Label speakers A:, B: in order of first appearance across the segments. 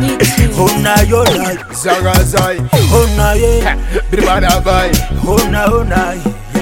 A: Ona yona
B: Zagazai,
A: ona ye
B: Bribadabai,
A: ona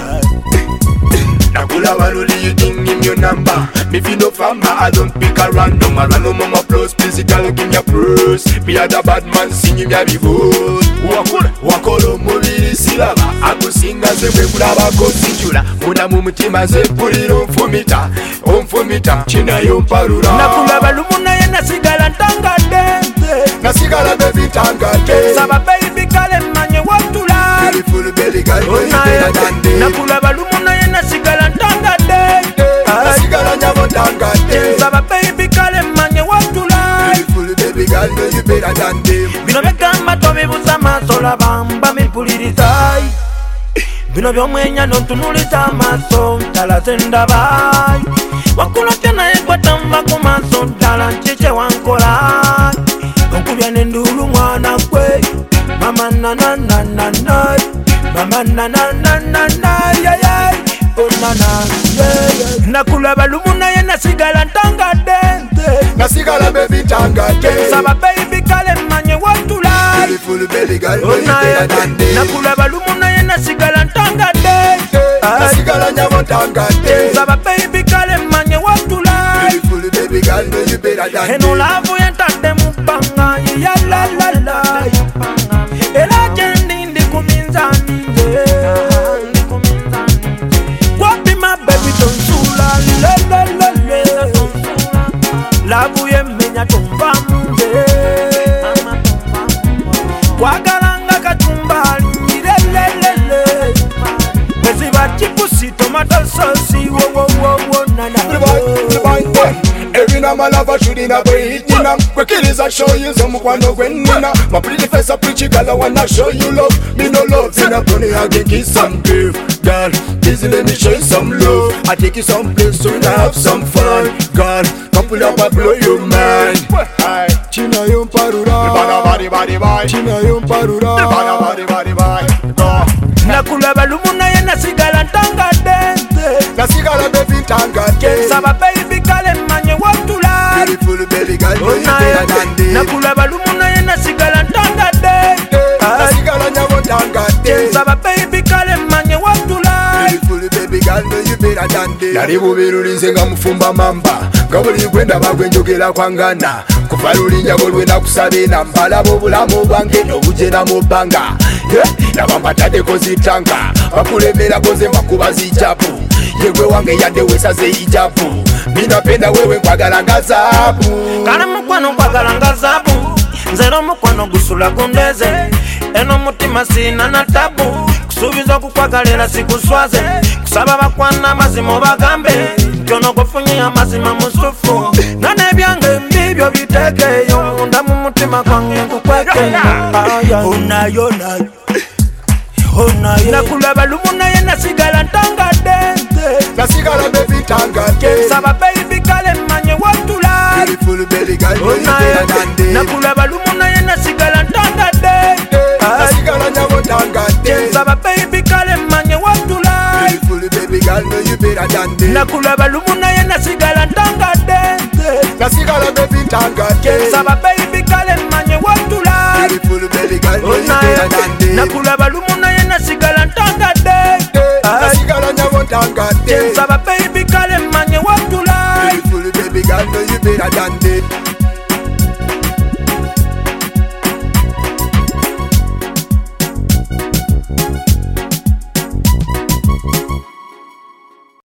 B: Nakula Waluli, you think in your number. Me fi no farmer, I don't pick a random. I run no mama plus, please girl, give me a purse. Me a the bad man singing me a vote. Wakolo mubiri silaba, ako singa zewe kulaba kosijula. Muna mumutima ze puliro onfumita, china yomparura.
A: Nakula balumuna ye nasigala ntanga dente.
B: Nasigala baby tanga dente.
A: Saba baby kale manye watula.
B: Beautiful belly girl, you better than them.
A: Nakula balumuna ye nasigala ntanga dente.
B: Nasigala nyamo tanga dente.
A: Saba baby kale manye watula.
B: Beautiful baby girl, you better than them.
A: Bino bekamba tomi busama sola bamba mi pulirizai. Bino byomwenya nontunulita amaso ntala zendabai. Wakula tena ekwatamba ku maso ntala nchiche wankola. Onkubya n'endulu mwana gwe. Mama na na na na na. Mama na na na na na yeah yeah. Oh na na yeah yeah. Nakula balumuna ye nasigala ntanga dente.
B: Nasigala baby tanga dente.
A: Saba baby kale manye watula.
B: Beautiful belly girl, you better than them.
A: Nakula balumuna ye nasigala ntanga dente.
B: Nasigala nyamo tanga dente.
A: Saba baby kale manye watula.
B: Beautiful baby girl, you better than them.
A: Eno lavu yentande mupanga ya la la la. Ela jendi ndi kuminzani nge. Wapi my baby tonsula la la la la. Lavu yemenya tumba munge. Wagalanga kachumbali lelelele. Bezi bachipusi tomato sauce wo na na.
B: Every now my lover should in a break in a quick is a show you some one of when nina. My pretty face a pretty girl I wanna show you love. Me no love in a pony I can kiss some girl. Girl, please let me show you some love. I take you some place so we have some fun. Girl, couple up I blow your mind. China yomparura. China yomparura.
A: Nakula balumuna ye nasigala ntanga dente.
B: Nasigala baby tanga dente.
A: Saba baby kale manye watula.
B: Beautiful belly girl, you better than them.
A: Nakula balumuna ye nasigala ntanga dente.
B: Nasigala nyamo tanga dente.
A: Saba baby kale manye watula.
B: Beautiful baby girl, you better than them. Nali bubirulize nga mufumba mamba. Ngabuli gwenda bagwenjogera kwangana. Kuva lulinja bolwena kusabe na mbalabo bulamu bwange n'obujena mu bbanga. Nabamba tadeko zitanga bakulemera koze makuba zijabu. Yewe wange yadde wesaze ijabu. Minapenda wewe nkwagala nga zaabu.
A: Kale mukwano nkwagala nga zaabu. Nzero mukwano gusula kundeze. Eno mutima sina na tabu. Kusubiza kukwagalira sikuswaze. Kusaba bakwana mazima bagambe. Kyono kufunye amazima musufu. Nane byange mbibyo bitekeyo. Ndamu mutima kwange nkukwekeyo. Ona yona nakula balumuna ye nasigala ntanga dente.
B: Nasigala baby tanga dente.
A: Saba baby kale manye watula.
B: Beautiful belly girl, you better than them.
A: Nakula balumuna ye nasigala ntanga dente.
B: Nasigala nyamo tanga dente.
A: Saba baby kale manye watula.
B: Beautiful baby girl, you better than them.
A: Nakula balumuna ye nasigala ntanga dente.
B: Nasigala baby tanga dente.
A: Saba baby kale manye watula.
B: Beautiful belly girl, you better than them.
A: Nakula balumuna ye nasigala ntanga dente.
B: Nasigala nyamo tanga dente.
A: Saba baby kale manye watula.
B: Beautiful baby girl, you better than them.